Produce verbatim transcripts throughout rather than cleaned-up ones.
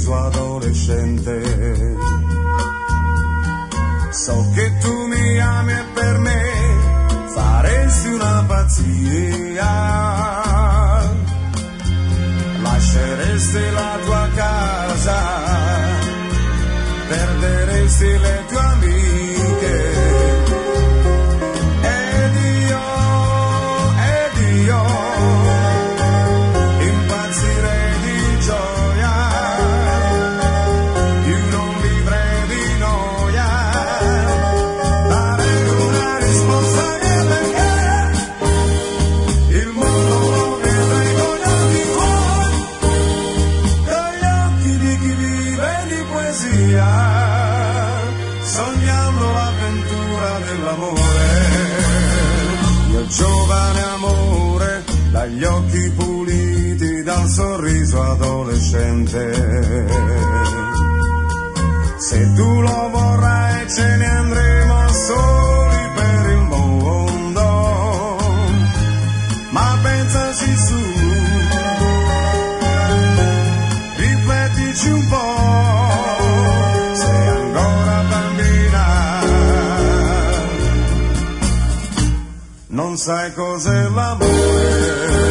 sorriso adolescente. So che tu mi ami e per me faresti una pazzia. Lasceresti la tua casa, perderesti le tue amiche. Ed io, ed io impazzirei di gioia. Io non vivrei di noia. Dare una risposta che perché il mondo lo vedrei con gli occhi tuoi, con gli occhi di chi vive di poesia, sognando l'avventura dell'amore. Mio giovane amore, dagli occhi puliti, dal sorriso adolescente. Se tu lo vorrai ce ne andremo soli per il mondo, ma pensaci su, riflettici un po', sei ancora bambina, non sai cos'è l'amore.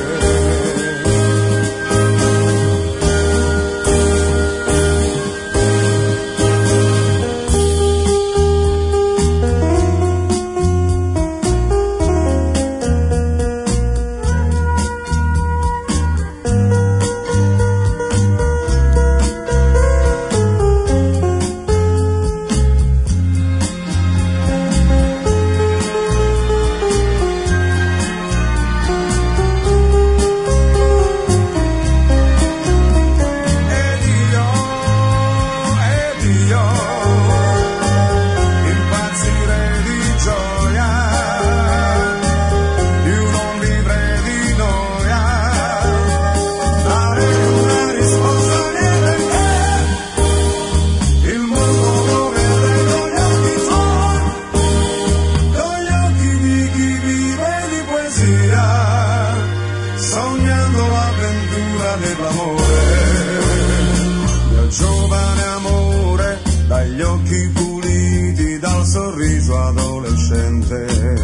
Sognando l'avventura dell'amore. Mio giovane amore, dagli occhi puliti, dal sorriso adolescente.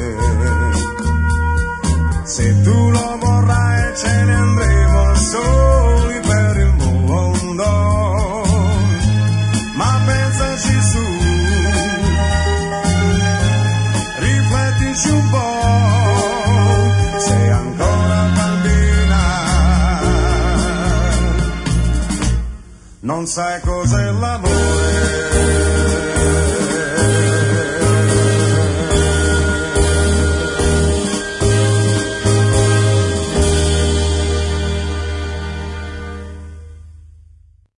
Se tu lo vorrai ce ne andremo soli per il mondo, ma pensaci su, riflettici un po', sei ancora bambina, non sai cos'è l'amore.